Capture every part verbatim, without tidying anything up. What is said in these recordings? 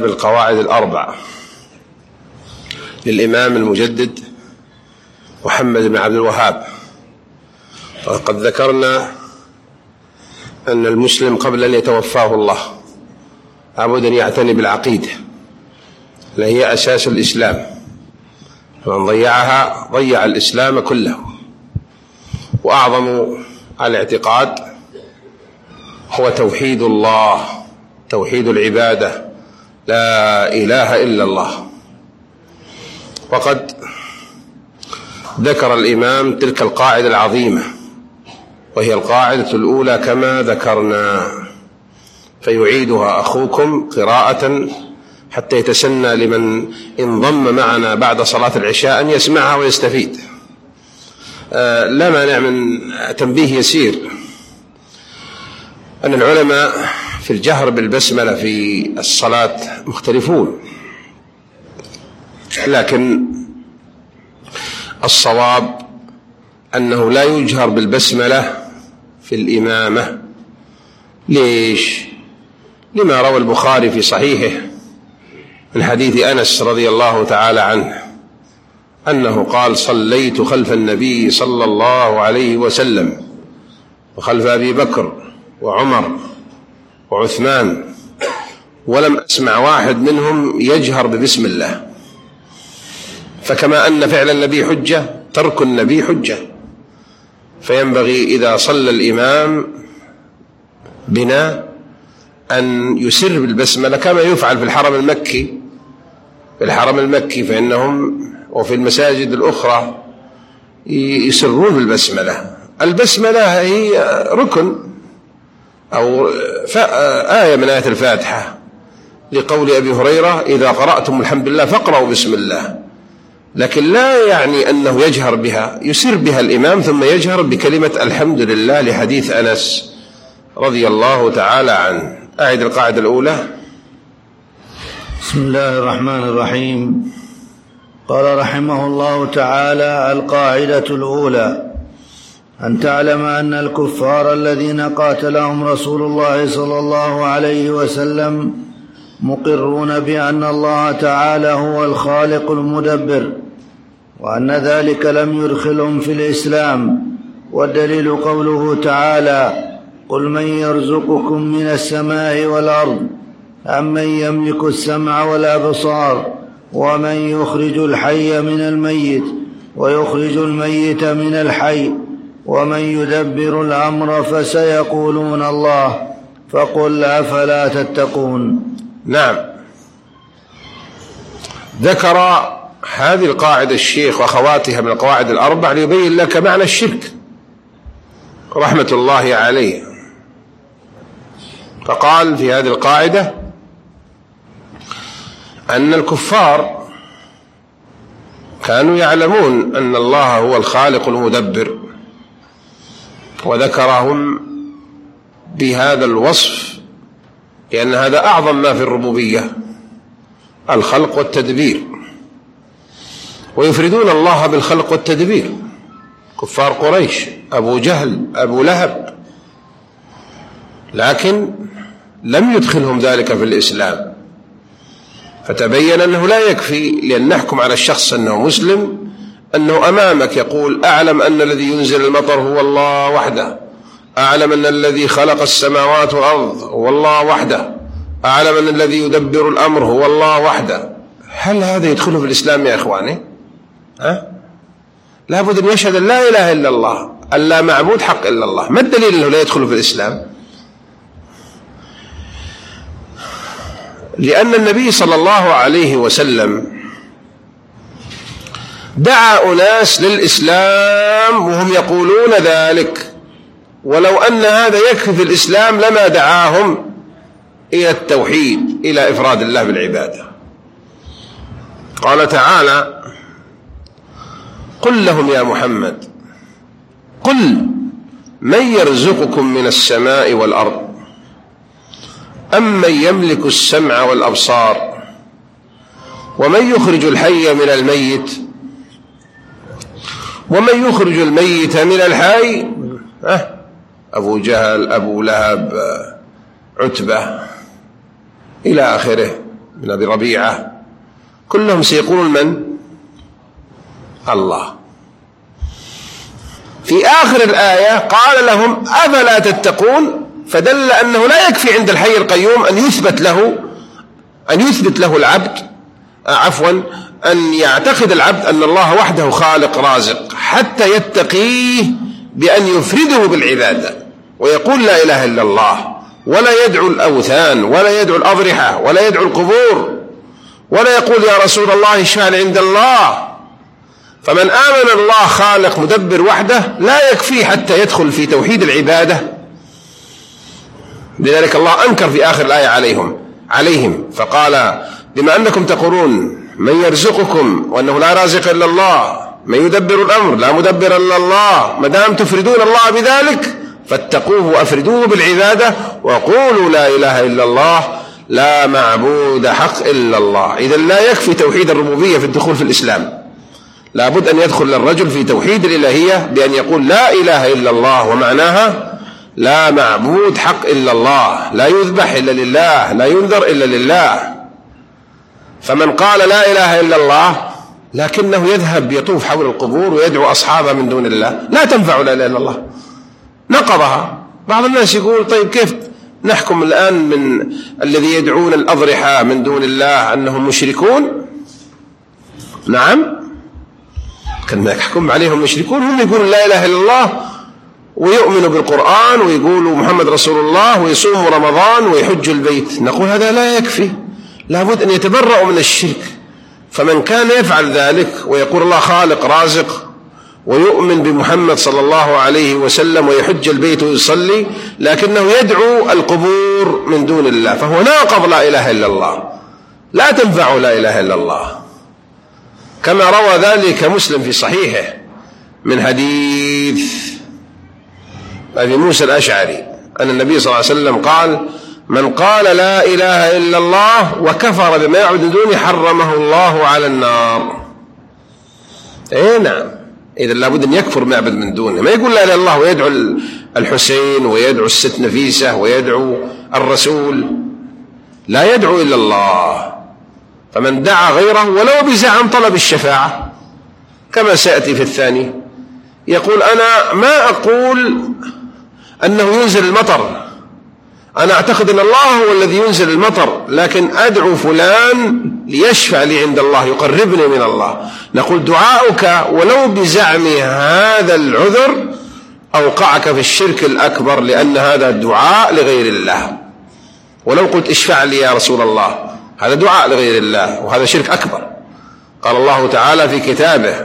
بالقواعد الأربع للإمام المجدد محمد بن عبد الوهاب. وقد ذكرنا أن المسلم قبل أن يتوفاه الله لابد أن يعتني بالعقيدة التي هي أساس الإسلام، فمن ضيعها ضيع الإسلام كله. وأعظم الاعتقاد هو توحيد الله، توحيد العبادة، لا إله إلا الله. وقد ذكر الإمام تلك القاعدة العظيمة، وهي القاعدة الأولى كما ذكرنا، فيعيدها أخوكم قراءة حتى يتسنى لمن انضم معنا بعد صلاة العشاء أن يسمعها ويستفيد. آه لا مانع من تنبيه يسير أن العلماء في الجهر بالبسملة في الصلاة مختلفون، لكن الصواب أنه لا يجهر بالبسملة في الإمامة. ليش؟ لما روى البخاري في صحيحه من حديث أنس رضي الله تعالى عنه أنه قال: صليت خلف النبي صلى الله عليه وسلم وخلف أبي بكر وعمر وعثمان، ولم أسمع واحد منهم يجهر ببسم الله. فكما أن فعل النبي حجة، ترك النبي حجة، فينبغي إذا صلى الإمام بنا أن يسر بالبسملة كما يفعل في الحرم المكي. في الحرم المكي فإنهم وفي المساجد الأخرى يسرون بالبسملة. البسملة هي ركن أو آية من آيات الفاتحة، لقول أبي هريرة: إذا قرأتم الحمد لله فاقرأوا بسم الله. لكن لا يعني أنه يجهر بها، يسر بها الإمام ثم يجهر بكلمة الحمد لله، لحديث أنس رضي الله تعالى عنه. أعد القاعدة الأولى. بسم الله الرحمن الرحيم. قال رحمه الله تعالى: القاعدة الأولى أن تعلم أن الكفار الذين قاتلهم رسول الله صلى الله عليه وسلم مقرون بأن الله تعالى هو الخالق المدبر، وأن ذلك لم يدخلهم في الإسلام. والدليل قوله تعالى: قل من يرزقكم من السماء والأرض أمن يملك السمع والأبصار ومن يخرج الحي من الميت ويخرج الميت من الحي ومن يدبر الأمر فسيقولون الله فقل أفلا تتقون. نعم، ذكر هذه القاعدة الشيخ وأخواتها من القواعد الأربع ليبين لك معنى الشرك رحمة الله عليه. فقال في هذه القاعدة أن الكفار كانوا يعلمون أن الله هو الخالق المدبر، وذكرهم بهذا الوصف لأن هذا أعظم ما في الربوبية، الخلق والتدبير، ويفردون الله بالخلق والتدبير. كفار قريش، أبو جهل، أبو لهب، لكن لم يدخلهم ذلك في الإسلام. فتبين أنه لا يكفي لأن نحكم على الشخص أنه مسلم أنه أمامك يقول: أعلم أن الذي ينزل المطر هو الله وحده، أعلم أن الذي خلق السماوات والأرض هو الله وحده، أعلم أن الذي يدبر الأمر هو الله وحده. هل هذا يدخله في الإسلام يا إخواني؟ ها؟ لابد أن يشهد أن لا إله إلا الله، أن لا معبود حق إلا الله. ما الدليل أنه لا يدخله في الإسلام؟ لأن النبي صلى الله عليه وسلم دعا أناس للإسلام وهم يقولون ذلك، ولو أن هذا يكفي في الإسلام لما دعاهم إلى التوحيد، إلى إفراد الله بالعبادة. قال تعالى: قل لهم يا محمد، قل من يرزقكم من السماء والأرض أمن يملك السمع والأبصار ومن يخرج الحي من الميت ومن يخرج الميت من الحي. أه أبو جهل، أبو لهب، عتبة إلى آخره، بن أبي ربيعة، كلهم سيقولون من؟ الله. في آخر الآية قال لهم أفلا تتقون، فدل أنه لا يكفي عند الحي القيوم أن يثبت له أن يثبت له العبد عفوا أن يعتقد العبد أن الله وحده خالق رازق، حتى يتقيه بأن يفرده بالعبادة ويقول لا إله إلا الله، ولا يدعو الأوثان ولا يدعو الأضرحة ولا يدعو القبور، ولا يقول يا رسول الله اشفع لي عند الله. فمن آمن الله خالق مدبر وحده لا يكفي حتى يدخل في توحيد العبادة. لذلك الله أنكر في آخر الآية عليهم عليهم فقال بما أنكم تقولون من يرزقكم وأنه لا رازق إلا الله، من يدبر الأمر لا مدبر إلا الله، ما دام تفردون الله بذلك فاتقوه وأفردوه بالعبادة وقولوا لا إله إلا الله لا معبود حق إلا الله. إذن لا يكفي توحيد الربوبية في الدخول في الإسلام، لابد أن يدخل الرجل في توحيد الإلهية بأن يقول لا إله إلا الله، ومعناها لا معبود حق إلا الله، لا يذبح إلا لله، لا ينذر إلا لله. فمن قال لا إله إلا الله لكنه يذهب يطوف حول القبور ويدعو أصحابه من دون الله لا تنفع لا إله إلا الله، نقضها. بعض الناس يقول طيب كيف نحكم الآن من الذي يدعون الأضرحة من دون الله أنهم مشركون؟ نعم، كان يحكم عليهم مشركون، هم يقولون لا إله إلا الله ويؤمنوا بالقرآن ويقولوا محمد رسول الله ويصوموا رمضان ويحجوا البيت. نقول هذا لا يكفي، لابد أن يتبرأوا من الشرك. فمن كان يفعل ذلك ويقول الله خالق رازق ويؤمن بمحمد صلى الله عليه وسلم ويحج البيت ويصلي لكنه يدعو القبور من دون الله فهو ناقض لا إله إلا الله، لا تنفع لا إله إلا الله. كما روى ذلك مسلم في صحيحه من حديث أبي موسى الأشعري أن النبي صلى الله عليه وسلم قال من قال لا إله إلا الله وكفر بما يعبد دونه حرمه الله على النار. اي نعم، إذا لابد أن يكفر ما يعبد من دونه، ما يقول لا إله إلا الله ويدعو الحسين ويدعو الست نفيسة ويدعو الرسول، لا يدعو إلا الله. فمن دعا غيره ولو بزعم طلب الشفاعة كما سيأتي في الثاني يقول أنا ما أقول أنه ينزل المطر، أنا أعتقد أن الله هو الذي ينزل المطر، لكن أدعو فلان ليشفع لي عند الله يقربني من الله. نقول دعاؤك ولو بزعم هذا العذر أوقعك في الشرك الأكبر، لأن هذا دعاء لغير الله. ولو قلت اشفع لي يا رسول الله هذا دعاء لغير الله وهذا شرك أكبر. قال الله تعالى في كتابه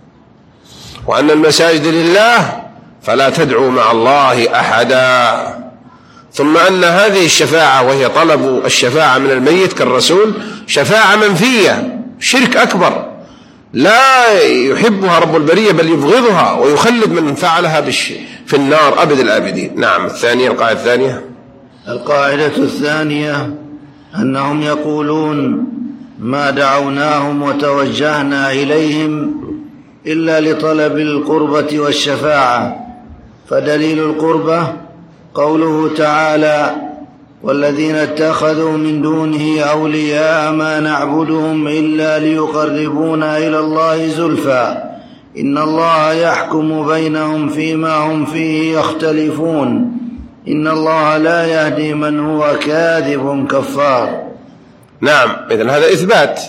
وأن المساجد لله فلا تدعوا مع الله أحدا. ثم أن هذه الشفاعة وهي طلب الشفاعة من الميت كالرسول شفاعة منفية، شرك أكبر لا يحبها رب البرية بل يبغضها ويخلد من فعلها في النار أبد الآبدين. نعم. الثانية القاعدة الثانية القاعدة الثانية أنهم يقولون ما دعوناهم وتوجهنا إليهم إلا لطلب القربة والشفاعة، فدليل القربة قوله تعالى والذين اتخذوا من دونه أولياء ما نعبدهم إلا ليقربونا إلى الله زلفى إن الله يحكم بينهم فيما هم فيه يختلفون إن الله لا يهدي من هو كاذب كفار. نعم، إذن هذا إثبات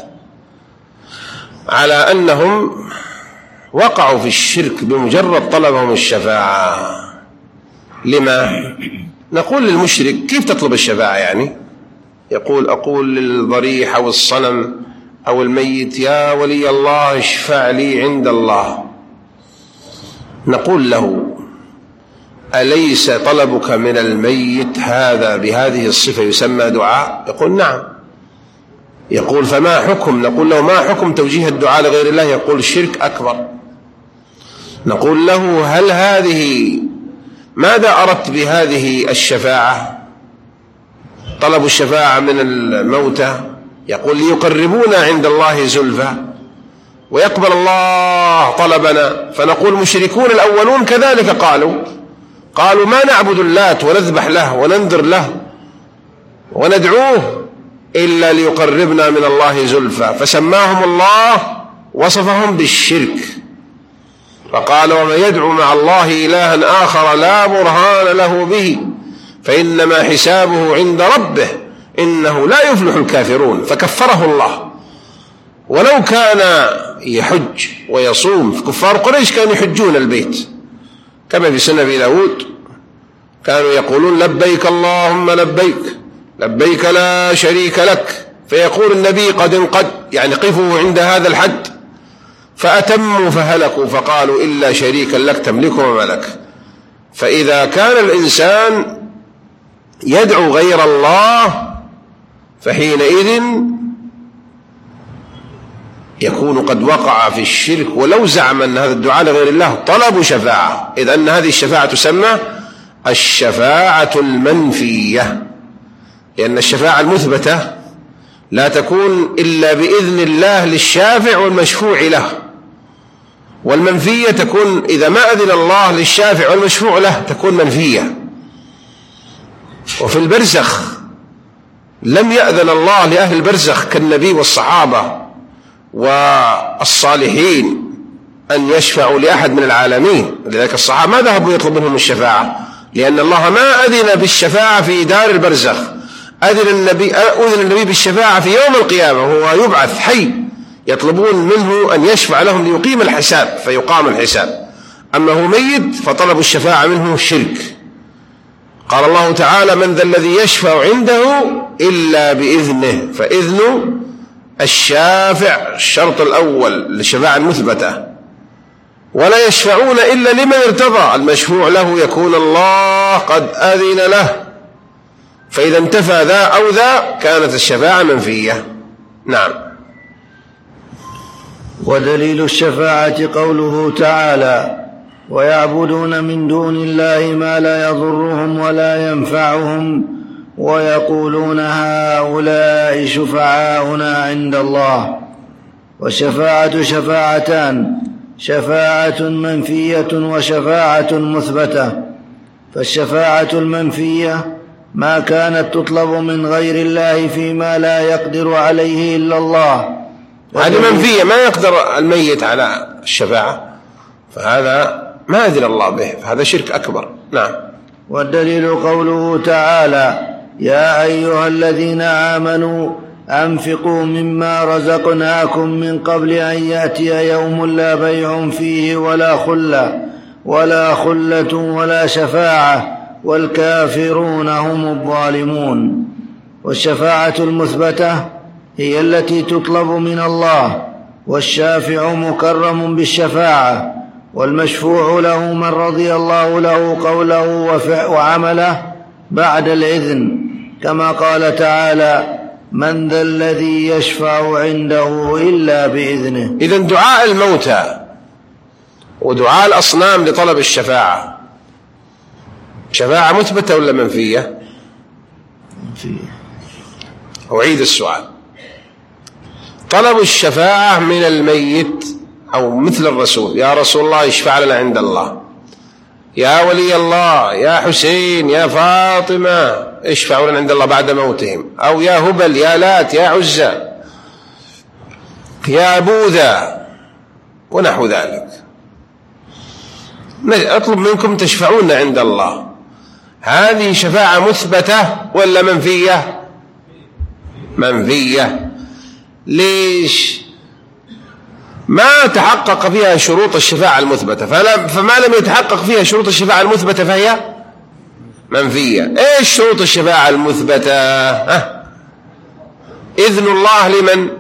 على أنهم وقعوا في الشرك بمجرد طلبهم الشفاعة. لما؟ نقول للمشرك كيف تطلب الشفاعة؟ يعني يقول أقول للضريح أو الصنم أو الميت يا ولي الله اشفع لي عند الله. نقول له أليس طلبك من الميت هذا بهذه الصفة يسمى دعاء؟ يقول نعم. يقول فما حكم؟ نقول له ما حكم توجيه الدعاء لغير الله؟ يقول الشرك أكبر. نقول له هل هذه ماذا أردت بهذه الشفاعة؟ طلب الشفاعة من الموتى. يقول ليقربونا عند الله زلفى ويقبل الله طلبنا. فنقول مشركون الأولون كذلك قالوا قالوا ما نعبد اللات ونذبح له وننذر له وندعوه إلا ليقربنا من الله زلفى، فسماهم الله وصفهم بالشرك، فقال ومن يدعو مع الله إلها آخر لا برهان له به فإنما حسابه عند ربه إنه لا يفلح الكافرون، فكفره الله. ولو كان يحج ويصوم، كفار قريش كانوا يحجون البيت كما في سنة أبي داود، كانوا يقولون لبيك اللهم لبيك لبيك لا شريك لك، فيقول النبي قد انقد، يعني قفوا عند هذا الحد، فأتموا فهلكوا فقالوا إلا شريكا لك تملكه وملك. فإذا كان الإنسان يدعو غير الله فحينئذ يكون قد وقع في الشرك، ولو زعم أن هذا الدعاء لغير الله طلب شفاعة، إذ أن هذه الشفاعة تسمى الشفاعة المنفية، لأن الشفاعة المثبتة لا تكون إلا بإذن الله للشافع والمشفوع له، والمنفية تكون إذا ما أذن الله للشافع والمشفوع له تكون منفية. وفي البرزخ لم يأذن الله لأهل البرزخ كالنبي والصحابة والصالحين أن يشفعوا لأحد من العالمين، لذلك الصحابة ما ذهبوا يطلب منهم الشفاعة، لأن الله ما أذن بالشفاعة في دار البرزخ، أذن النبي, أذن النبي بالشفاعة في يوم القيامة وهو يبعث حي، يطلبون منه أن يشفع لهم ليقيم الحساب فيقام الحساب. أما هو ميت فطلب الشفاعة منه شرك. قال الله تعالى من ذا الذي يشفع عنده إلا بإذنه، فإذن الشافع الشرط الأول للشفاعة المثبتة، ولا يشفعون إلا لمن ارتضى، المشفوع له يكون الله قد أذن له، فإذا انتفى ذا أو ذا كانت الشفاعة منفية. نعم. ودليل الشفاعة قوله تعالى ويعبدون من دون الله ما لا يضرهم ولا ينفعهم ويقولون هؤلاء شفعاؤنا عند الله. والشفاعة شفاعتان، شفاعة منفية وشفاعة مثبتة. فالشفاعة المنفية ما كانت تطلب من غير الله فيما لا يقدر عليه إلا الله، هذه منفية، ما يقدر الميت على الشفاعة، فهذا ما أذن الله به، فهذا شرك أكبر. نعم. والدليل قوله تعالى يا أيها الذين آمنوا أنفقوا مما رزقناكم من قبل أن يأتي يوم لا بيع فيه ولا خلة ولا خلة ولا شفاعة والكافرون هم الظالمون. والشفاعة المثبتة هي التي تطلب من الله، والشافع مكرم بالشفاعة، والمشفوع له من رضي الله له قوله وعمله بعد الإذن، كما قال تعالى من ذا الذي يشفع عنده إلا بإذنه. إذن دعاء الموتى ودعاء الأصنام لطلب الشفاعة شفاعة مثبتة ولا منفية؟ منفية. أعيد السؤال. طلب الشفاعة من الميت أو مثل الرسول يا رسول الله اشفع لنا عند الله، يا ولي الله يا حسين يا فاطمة اشفعوا لنا عند الله بعد موتهم، أو يا هبل يا لات يا عزى يا بوذا ونحو ذلك، أطلب منكم تشفعون عند الله، هذه شفاعة مثبتة ولا منفية؟ منفية. ليش؟ ما تحقق فيها شروط الشفاعة المثبتة، فما لم يتحقق فيها شروط الشفاعة المثبتة فهي منفية. ايش شروط الشفاعة المثبتة؟ ها؟ إذن الله لمن؟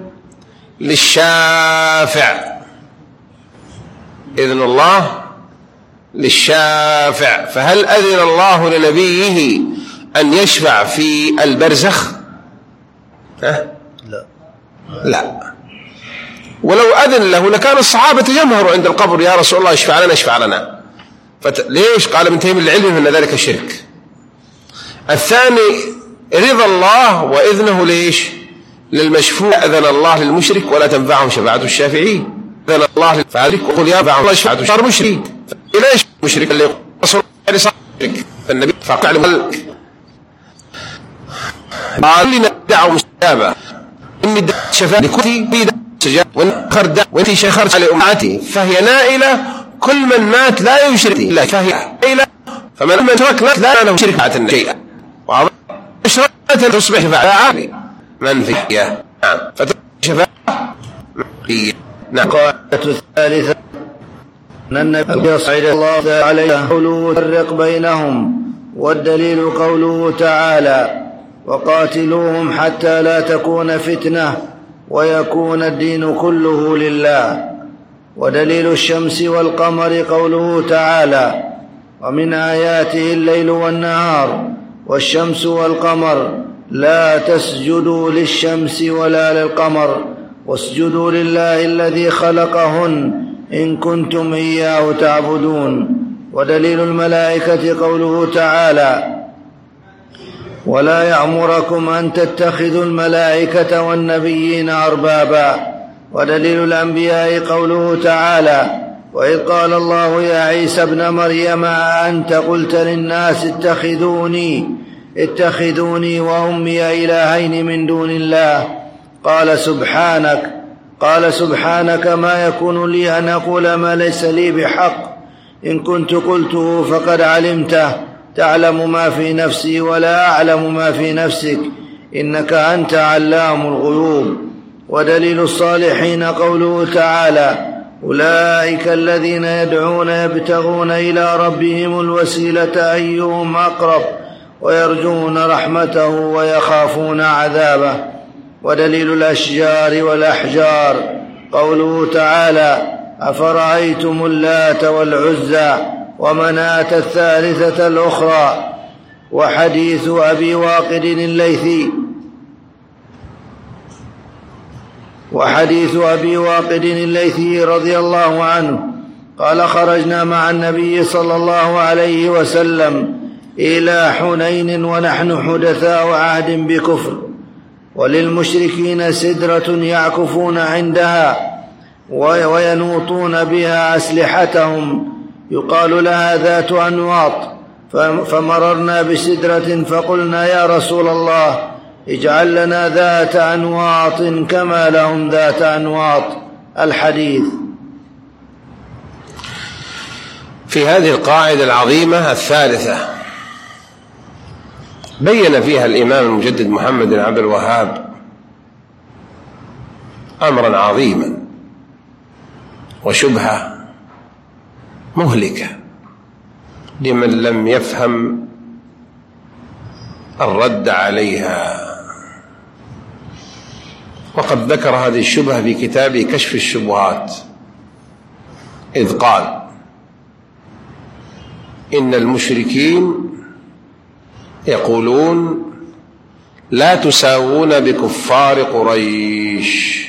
للشافع، إذن الله للشافع. فهل أذن الله لنبيه أن يشفع في البرزخ؟ ها؟ لا لا. ولو أذن له لكان الصحابة يجمهروا عند القبر يا رسول الله اشفع لنا اشفع لنا. فت... ليش؟ قال ابن تيمية العلم أن ذلك شرك. الثاني رضا الله وإذنه ليش؟ للمشفوع. أذن الله للمشرك ولا تنفعهم شفاعة الشافعين. أذن الله للفارق وقل يا فعل شفاعة صار مشرك. ليش مشرك؟ اللي رسول الله صار مشرك. فالنبي فقال قال لنا دعوة مستجابة إني دعوت شفاء لكتي بيد سجاب وانخر دعوة وانتي شخرت على أمعاتي فهي نائلة كل من مات لا يشرك إلا فهي نائلة فمن من ترك لا له شرك معة شيئا وعظم شركة تصبح فعالي من فيها نعم فتشفاء نعم. القاعدة الثالثة أن النبي صلى الله عليه قوله فرق بينهم، والدليل قوله تعالى وقاتلوهم حتى لا تكون فتنة ويكون الدين كله لله. ودليل الشمس والقمر قوله تعالى ومن آياته الليل والنهار والشمس والقمر لا تسجدوا للشمس ولا للقمر واسجدوا لله الذي خلقهن إن كنتم إياه تعبدون. ودليل الملائكة قوله تعالى ولا يأمركم أن تتخذوا الملائكة والنبيين أربابا. ودليل الأنبياء قوله تعالى وإذ قال الله يا عيسى ابن مريم أنت قلت للناس اتخذوني اتخذوني وأمي إلهين من دون الله قال سبحانك قال سبحانك ما يكون لي أن أقول ما ليس لي بحق إن كنت قلته فقد علمته تعلم ما في نفسي ولا أعلم ما في نفسك إنك أنت علام الغيوب. ودليل الصالحين قوله تعالى أولئك الذين يدعون يبتغون إلى ربهم الوسيلة أيهم أقرب ويرجون رحمته ويخافون عذابه. ودليل الأشجار والأحجار قوله تعالى أفرأيتم اللات والعزى ومناة الثالثة الأخرى. وحديث أبي واقد الليثي وحديث أبي واقد الليثي رضي الله عنه قال خرجنا مع النبي صلى الله عليه وسلم إلى حنين ونحن حدثاء عهد بكفر وللمشركين سدرة يعكفون عندها وينوطون بها أسلحتهم يقال لها ذات أنواط. فمررنا بسدرة فقلنا يا رسول الله اجعل لنا ذات أنواط كما لهم ذات أنواط. الحديث. في هذه القاعدة العظيمة الثالثة بين فيها الإمام المجدد محمد بن عبد الوهاب أمرا عظيما وشبهة مهلكة لمن لم يفهم الرد عليها. وقد ذكر هذه الشبهة في كتابه كشف الشبهات إذ قال إن المشركين يقولون لا تساوون بكفار قريش.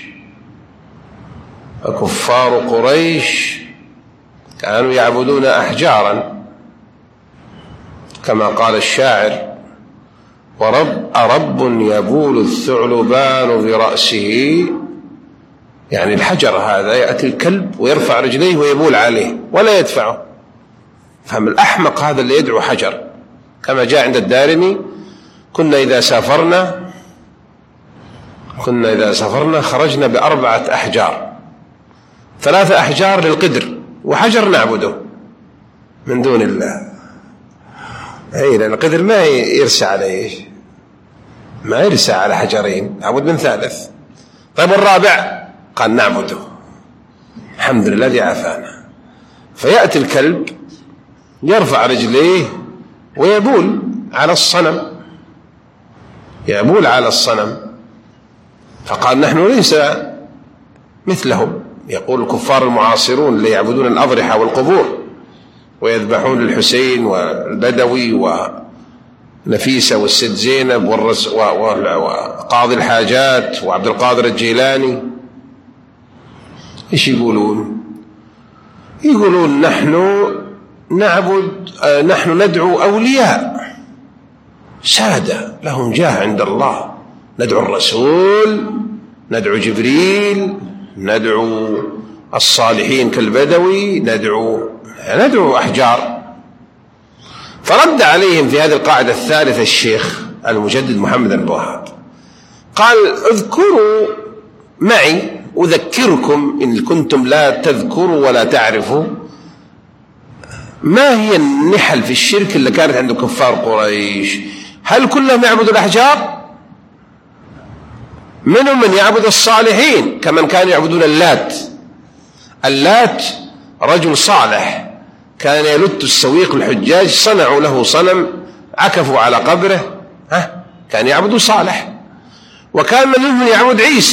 فكفار قريش كانوا يعبدون أحجارا كما قال الشاعر ورب أرب يبول الثعلبان في رأسه، يعني الحجر هذا يأتي الكلب ويرفع رجليه ويبول عليه ولا يدفعه. فهم الأحمق هذا اللي يدعو حجر. كما جاء عند الدارمي كنا إذا سافرنا كنا إذا سافرنا خرجنا بأربعة أحجار، ثلاثة أحجار للقدر وحجر نعبده من دون الله. أي لأن القدر ما يرسى عليه، ما يرسى على حجرين، نعبد من ثالث. طيب الرابع قال نعبده، الحمد لله الذي عافانا. فيأتي الكلب يرفع رجليه ويبول على الصنم، يبول على الصنم. فقال نحن ليس مثلهم. يقول الكفار المعاصرون اللي يعبدون الأضرحة والقبور ويذبحون الحسين والبدوي ونفيسة والسيد زينب والرز وقاضي الحاجات وعبد القادر الجيلاني، إيش يقولون؟ يقولون نحن نعبد نحن ندعو أولياء سادة لهم جاه عند الله، ندعو الرسول، ندعو جبريل، ندعو الصالحين كالبدوي، ندعو ندعو أحجار. فرد عليهم في هذه القاعدة الثالثة الشيخ المجدد محمد بن الوهاب قال اذكروا معي أذكركم إن كنتم لا تذكروا ولا تعرفوا ما هي النحل في الشرك اللي كانت عند كفار قريش. هل كلهم يعبدوا الأحجار؟ منهم من يعبد الصالحين كمن كانوا يعبدون اللات. اللات رجل صالح كان يلت السويق الحجاج، صنعوا له صنم عكفوا على قبره، ها كان يعبد صالح. وكان منهم يعبد عيسى،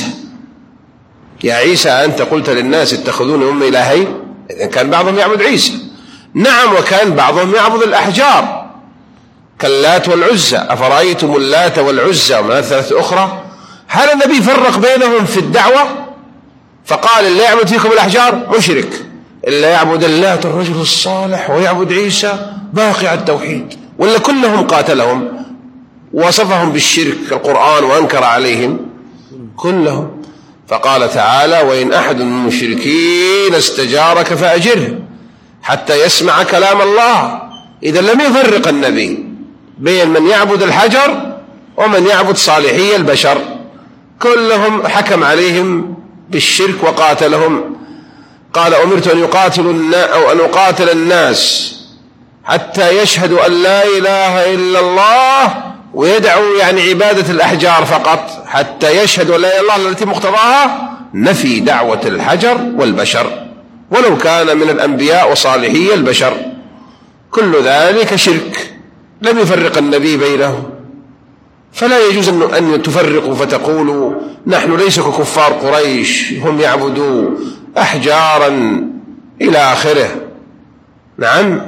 يا عيسى أنت قلت للناس اتخذوني أمي إلهين، إذن كان بعضهم يعبد عيسى. نعم، وكان بعضهم يعبد الأحجار كاللات والعزى. أفرأيتم اللات والعزى ومناة ثلاثة أخرى. هل النبي فرق بينهم في الدعوة فقال اللي يعبد فيكم الأحجار مشرك، اللي يعبد اللات الرجل الصالح ويعبد عيسى باقي على التوحيد؟ ولا كلهم قاتلهم وصفهم بالشرك القرآن وأنكر عليهم كلهم؟ فقال تعالى وإن أحد من المشركين استجارك فأجره حتى يسمع كلام الله. إذا لم يفرق النبي بين من يعبد الحجر ومن يعبد صالحي البشر، كلهم حكم عليهم بالشرك وقاتلهم. قال أمرت أن يقاتلوا الناس أو أن أقاتل الناس حتى يشهدوا أن لا إله إلا الله ويدعوا يعني عبادة الأحجار فقط، حتى يشهدوا أن لا إله إلا الله التي مقتضاها نفي دعوة الحجر والبشر ولو كان من الأنبياء وصالحي البشر. كل ذلك شرك لم يفرق النبي بينهم. فلا يجوز أن تفرقوا فتقولوا نحن ليس ككفار قريش هم يعبدوا أحجارا إلى آخره. نعم.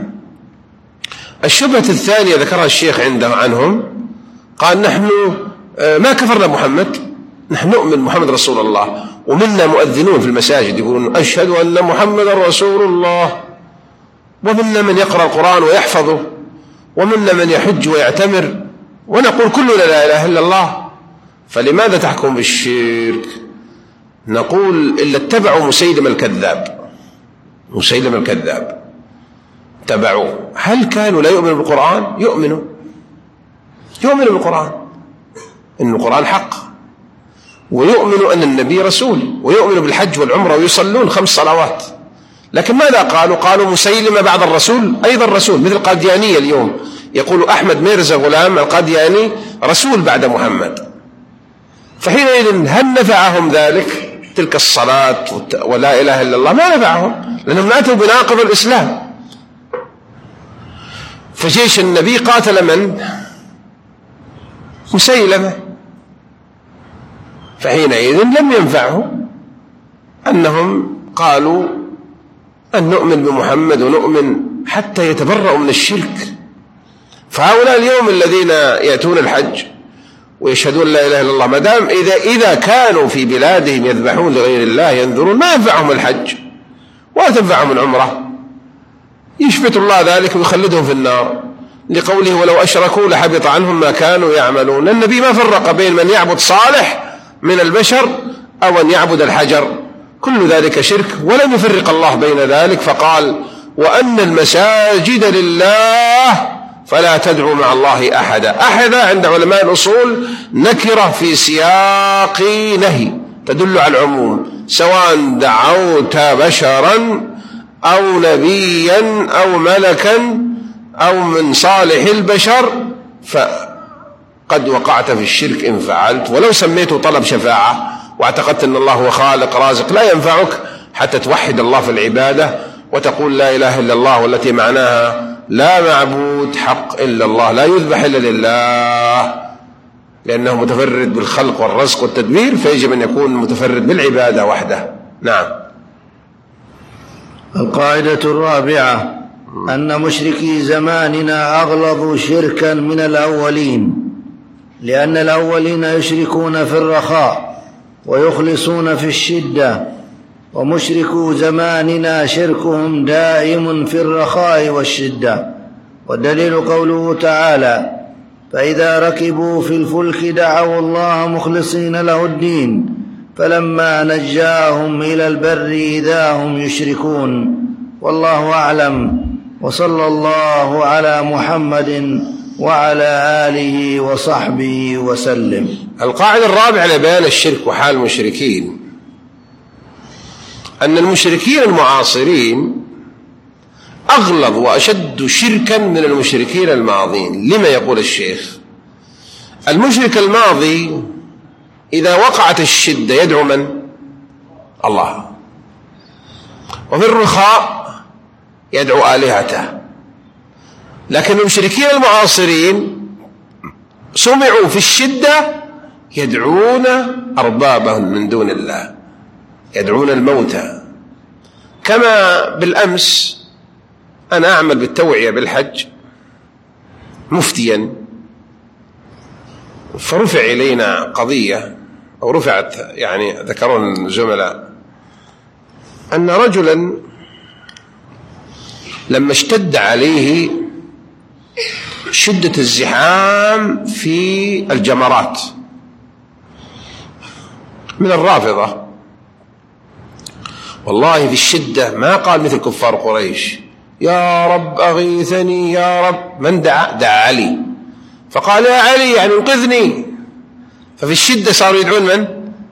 الشبهة الثانية ذكرها الشيخ عنده عنهم، قال نحن ما كفرنا محمد، نحن نؤمن محمد رسول الله، ومنا مؤذنون في المساجد يقولون أشهد أن محمد رسول الله، ومنا من يقرأ القرآن ويحفظه، ومنا من يحج ويعتمر، ونقول كلنا لا إله إلا الله. فلماذا تحكم بالشرك؟ نقول إلا اتبعوا مسيلم الكذاب. مسيلم الكذاب اتبعوا. هل كانوا لا يؤمنوا بالقرآن؟ يؤمنوا يؤمنوا بالقرآن، إن القرآن حق، ويؤمنوا أن النبي رسول، ويؤمنوا بالحج والعمرة ويصلون خمس صلوات. لكن ماذا قالوا؟ قالوا مسيلمة بعد الرسول أيضا رسول، مثل القاديانية اليوم يقول أحمد ميرزا غلام القادياني رسول بعد محمد. فحينئذ هل نفعهم ذلك؟ تلك الصلاة ولا إله إلا الله ما نفعهم، لأنهم أتوا بناقض الإسلام. فجيش النبي قاتل من؟ مسيلمة. فحينئذ لم ينفعهم أنهم قالوا أن نؤمن بمحمد ونؤمن حتى يتبرأوا من الشرك. فهؤلاء اليوم الذين يأتون الحج ويشهدون لا إله إلا الله، ما دام إذا إذا كانوا في بلادهم يذبحون لغير الله ينذرون، ما ينفعهم الحج ولا تنفعهم العمرة، يشفت الله ذلك ويخلدهم في النار، لقوله ولو أشركوا لحبط عنهم ما كانوا يعملون. النبي ما فرق بين من يعبد صالح من البشر أو أن يعبد الحجر، كل ذلك شرك، ولم يفرق الله بين ذلك. فقال وأن المساجد لله فلا تدعوا مع الله أحدا. أحدا عند علماء الأصول نكرة في سياق نهي تدل على العموم، سواء دعوت بشرا أو نبيا أو ملكا أو من صالح البشر فقد وقعت في الشرك إن فعلت، ولو سميته طلب شفاعة واعتقدت أن الله هو خالق رازق لا ينفعك حتى توحد الله في العبادة وتقول لا إله إلا الله، والتي معناها لا معبود حق إلا الله، لا يذبح إلا لله، لأنه متفرد بالخلق والرزق والتدبير، فيجب أن يكون متفرد بالعبادة وحده. نعم. القاعدة الرابعة أن مشركي زماننا أغلظوا شركا من الأولين، لأن الأولين يشركون في الرخاء ويخلصون في الشدة، ومشركو زماننا شركهم دائم في الرخاء والشدة. والدليل قوله تعالى فإذا ركبوا في الفلك دعوا الله مخلصين له الدين فلما نجاهم إلى البر إذا هم يشركون. والله أعلم، وصلى الله على محمد وعلى آله وصحبه وسلم. القاعدة الرابعة لبيان الشرك وحال المشركين أن المشركين المعاصرين أغلظ وأشد شركا من المشركين الماضين. لما يقول الشيخ؟ المشرك الماضي إذا وقعت الشدة يدعو من؟ الله، وفي الرخاء يدعو آلهته. لكن المشركين المعاصرين سمعوا في الشدة يدعون أربابهم من دون الله، يدعون الموتى. كما بالأمس أنا أعمل بالتوعية بالحج مفتيا، فرفع إلينا قضية أو رفعت يعني ذكرون الزملاء أن رجلا لما اشتد عليه شدة الزحام في الجمرات من الرافضة، والله في الشدة ما قال مثل كفار قريش يا رب أغيثني يا رب. من دعا؟ دعا علي، فقال يا علي يعني انقذني. ففي الشدة صاروا يدعون من؟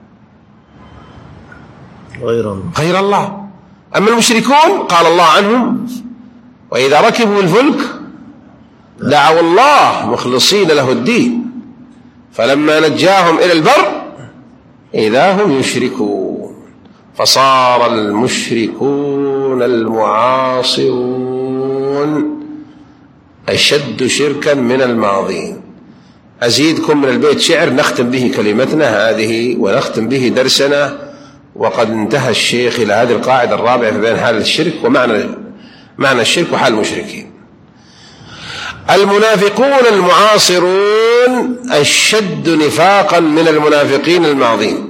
غير الله. غير الله. أما المشركون قال الله عنهم وإذا ركبوا الفلك دعوا الله مخلصين له الدين فلما نجاهم إلى البر إذا هم يشركون. فصار المشركون المعاصرون أشد شركا من الماضين. أزيدكم من البيت شعر نختم به كلمتنا هذه ونختم به درسنا، وقد انتهى الشيخ إلى هذه القاعدة الرابعة في بين حال الشرك ومعنى معنى الشرك وحال المشركين. المنافقون المعاصرون أشد نفاقا من المنافقين الماضين.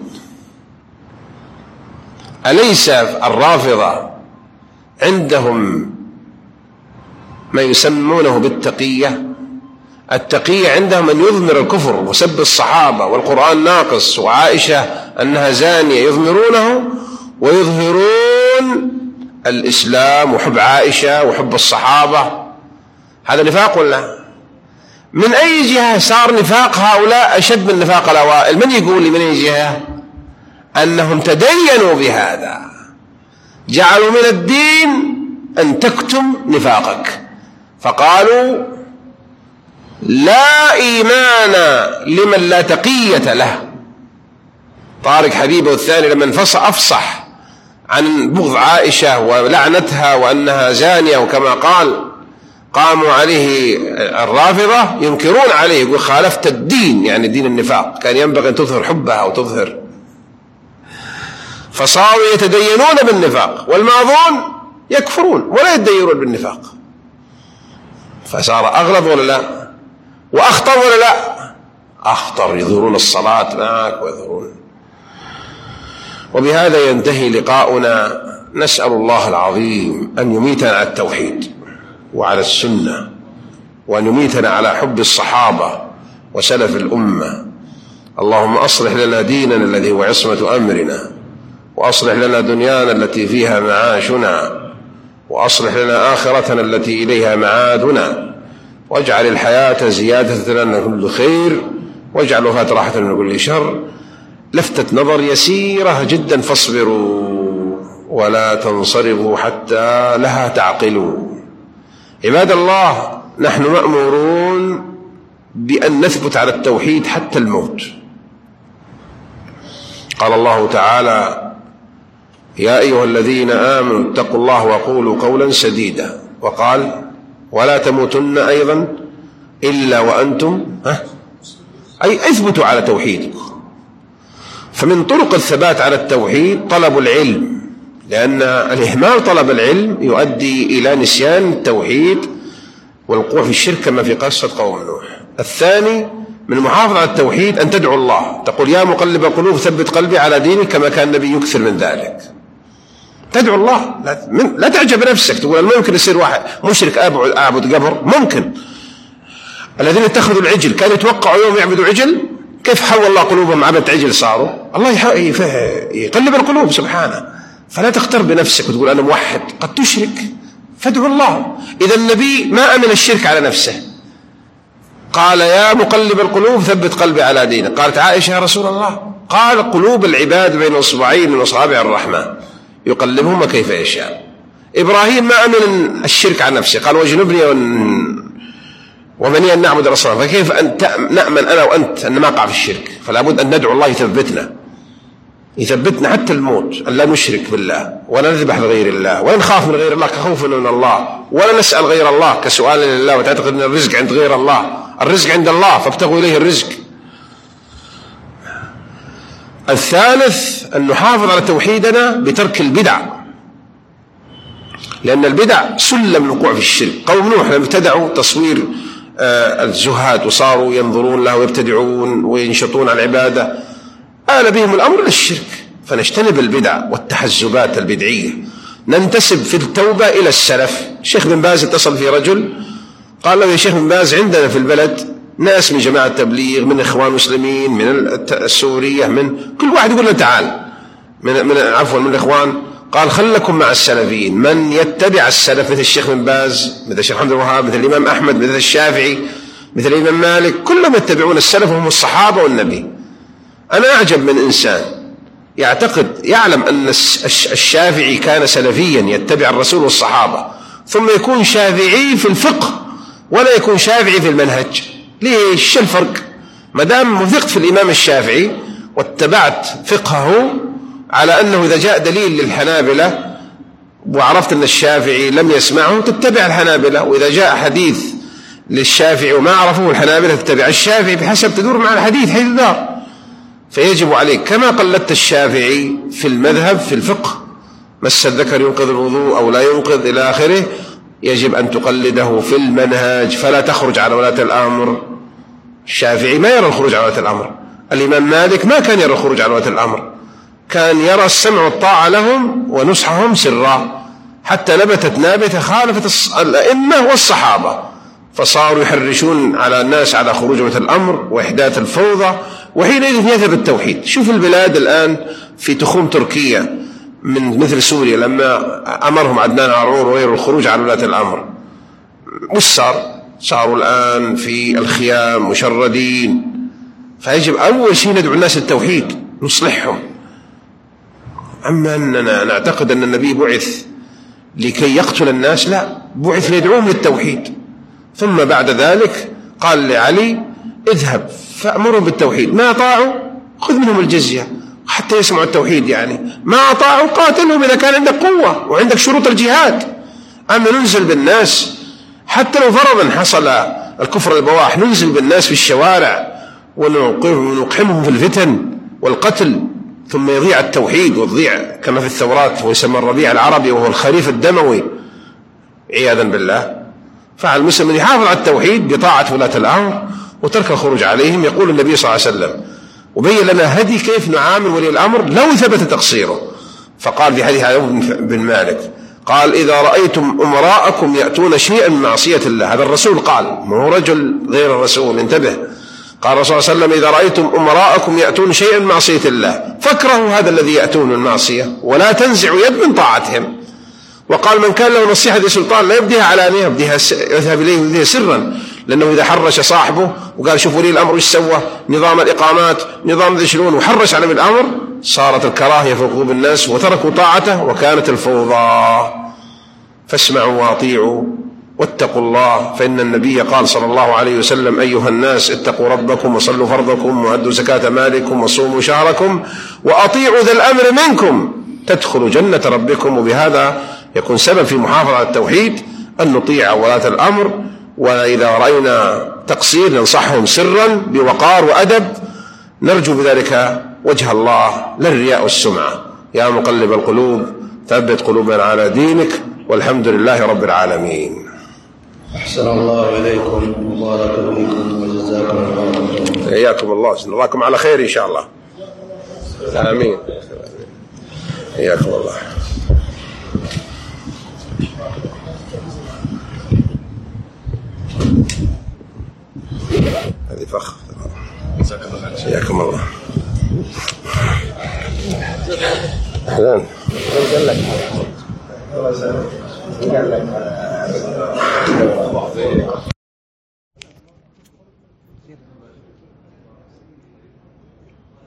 أليس الرافضة عندهم ما يسمونه بالتقية؟ التقية عندهم أن يضمر الكفر وسب الصحابة والقرآن ناقص وعائشة أنها زانية، يضمرونه ويظهرون الإسلام وحب عائشة وحب الصحابة. هذا نفاق ولا؟ من أي جهة صار نفاق هؤلاء أشد من نفاق الأوائل؟ من يقول لي من أي جهة؟ أنهم تدينوا بهذا، جعلوا من الدين أن تكتم نفاقك، فقالوا لا إيمان لمن لا تقية له. طارق حبيبه الثاني لما انفصح أفصح عن بغض عائشة ولعنتها وأنها زانية، وكما قال قاموا عليه الرافضة ينكرون عليه، يقول خالفت الدين، يعني دين النفاق، كان ينبغي أن تظهر حبها وتظهر. فصاروا يتدينون بالنفاق والماضون يكفرون ولا يتدينون بالنفاق، فصار أغلب ولا لا؟ وأخطر ولا لا؟ أخطر، يظهرون الصلاة معك ويظهرون. وبهذا ينتهي لقاؤنا. نسأل الله العظيم أن يميتنا على التوحيد وعلى السنة، وأن يميتنا على حب الصحابة وسلف الأمة. اللهم أصلح لنا ديننا الذي هو عصمة أمرنا، وأصلح لنا دنيانا التي فيها معاشنا، وأصلح لنا آخرتنا التي إليها معادنا، واجعل الحياة زيادة لنا كل خير، واجعل الوفاة راحة من كل شر. لفتة نظر يسيرة جدا، فاصبروا ولا تنصرفوا حتى لها تعقلوا. عباد الله، نحن مأمورون بأن نثبت على التوحيد حتى الموت. قال الله تعالى يا أيها الذين آمنوا اتقوا الله وقولوا قولا سديدا، وقال ولا تموتن أيضا إلا وأنتم ها أي اثبتوا على توحيدكم. فمن طرق الثبات على التوحيد طلب العلم، لأن الإهمال طلب العلم يؤدي إلى نسيان التوحيد والوقوع في الشرك كما في قصة قوم نوح. الثاني من المحافظة على التوحيد أن تدعو الله، تقول يا مقلب القلوب ثبت قلبي على دينك، كما كان النبي يكثر من ذلك. تدعو الله، لا تعجب نفسك تقول ممكن يصير واحد مشرك أعبد قبر، ممكن. الذين اتخذوا العجل كانوا يتوقعوا يوم يعبدوا عجل، كيف حول الله قلوبهم عبد عجل صاروا؟ الله يقلب القلوب سبحانه. فلا تختار بنفسك وتقول أنا موحد، قد تشرك، فادعو الله. إذا النبي ما أمن الشرك على نفسه، قال يا مقلب القلوب ثبت قلبي على دينك. قالت عائشة يا رسول الله، قال قلوب العباد بين اصبعين من اصابع الرحمن يقلبهما كيف يشاء. إبراهيم ما أمن الشرك عن نفسه، قال واجنبني وبني أن نعبد الأصنام، فكيف أن نأمن أنا وأنت أن ما نقع في الشرك؟ فلا بد أن ندعو الله يثبتنا يثبتنا حتى الموت، أن لا نشرك بالله ولا نذبح لغير الله ولا نخاف من غير الله كخوفنا من الله ولا نسأل غير الله كسؤال لله وتعتقد أن الرزق عند غير الله. الرزق عند الله فابتغوا إليه الرزق. الثالث أن نحافظ على توحيدنا بترك البدع، لأن البدع سلم الوقوع في الشرك. قوم نوح لما ابتدعوا تصوير الزهاد وصاروا ينظرون له ويبتدعون وينشطون على العبادة، آل بهم الأمر للشرك. فنجتنب البدع والتحزبات البدعية، ننتسب في التوبة إلى السلف. الشيخ بن باز اتصل في رجل قال له يا شيخ بن باز عندنا في البلد ناس من جماعة التبليغ، من إخوان مسلمين، من السورية، من كل واحد يقول له تعال من, من عفوا من الإخوان. قال خلكم مع السلفيين، من يتبع السلف مثل الشيخ بن باز، مثل الشيخ محمد الوهاب، مثل الإمام أحمد، مثل الشافعي، مثل الإمام مالك، كلهم يتبعون السلف وهم الصحابة والنبي. أنا أعجب من إنسان يعتقد يعلم أن الشافعي كان سلفيا يتبع الرسول والصحابة، ثم يكون شافعي في الفقه ولا يكون شافعي في المنهج. ليش؟ شو الفرق؟ ما دام وثقت في الإمام الشافعي واتبعت فقهه على أنه إذا جاء دليل للحنابلة وعرفت أن الشافعي لم يسمعه تتبع الحنابلة، وإذا جاء حديث للشافعي وما عرفه الحنابلة تتبع الشافعي بحسب تدور مع الحديث حيث دار. فيجب عليك كما قلدت الشافعي في المذهب في الفقه، مس الذكر ينقذ الوضوء أو لا ينقذ إلى آخره، يجب أن تقلده في المنهج فلا تخرج على ولاة الأمر. الشافعي ما يرى الخروج على ولاة الأمر، الإمام مالك ما كان يرى الخروج على ولاة الأمر، كان يرى السمع والطاعة لهم ونصحهم سرا، حتى نبتت نابتة خالفت الأئمة والصحابة، فصاروا يحرشون على الناس على خروج ولاة الأمر وإحداث الفوضى، وحينئذ يذهب التوحيد. شوف البلاد الآن في تخوم تركيا من مثل سوريا لما أمرهم عدنان عرور وغيره الخروج على ولاة الأمر، وش صار؟ صاروا الآن في الخيام مشردين. فيجب أول شيء ندعو الناس للتوحيد نصلحهم. أما أننا نعتقد أن النبي بعث لكي يقتل الناس، لا، بعث ليدعوهم للتوحيد. ثم بعد ذلك قال لعلي اذهب فأمرهم بالتوحيد، ما أطاعوا خذ منهم الجزية حتى يسمعوا التوحيد، يعني ما أطاعوا قاتلهم إذا كان عندك قوة وعندك شروط الجهاد. أما ننزل بالناس حتى لو فرضا حصل الكفر البواح، ننزل بالناس في الشوارع ونقحمهم في الفتن والقتل، ثم يضيع التوحيد ويضيع كما في الثورات ويسمى الربيع العربي وهو الخريف الدموي عياذا بالله. فعلى المسلم أن يحافظ على التوحيد بطاعة ولاة الأمر وترك الخروج عليهم. يقول النبي صلى الله عليه وسلم وبين لنا هدي كيف نعامل ولي الأمر لو ثبت تقصيره، فقال في حديث عوف بن مالك قال إذا رأيتم أمراءكم يأتون شيئا من معصية الله، هذا الرسول قال، ما هو رجل غير الرسول، انتبه. قال الرسول صلى الله عليه وسلم إذا رأيتم أمراءكم يأتون شيئا من معصية الله فاكرهوا هذا الذي يأتون من المعصية ولا تنزعوا يد من طاعتهم. وقال من كان له نصيحة لسلطان لا يبديها علانية، يبديها يذهب إليه ويبديها سرا، لأنه إذا حرش صاحبه وقال شوف ولي الأمر وش سوى، نظام الإقامات، نظام ذي شلون، وحرش على الأمر، صارت الكراهية في قلوب الناس وتركوا طاعته وكانت الفوضى. فاسمعوا واطيعوا واتقوا الله، فإن النبي قال صلى الله عليه وسلم أيها الناس اتقوا ربكم وصلوا فرضكم وأدوا زكاة مالكم وصوموا شهركم وأطيعوا ذا الأمر منكم تدخلوا جنة ربكم. وبهذا يكون سبب في محافظة على التوحيد أن نطيع ولاة الأمر، وإذا رأينا تقصير ننصحهم سرا بوقار وأدب، نرجو بذلك وجه الله لا الرياء والسمعة. يا مقلب القلوب ثبت قلوبنا على دينك، والحمد لله رب العالمين. أحسن الله إليكم وبارك فيكم وجزاكم الله خيرا. إياكم الله، نراكم على خير إن شاء الله. آمين. إياكم الله. هذه فخ. إياكم الله. أهلا.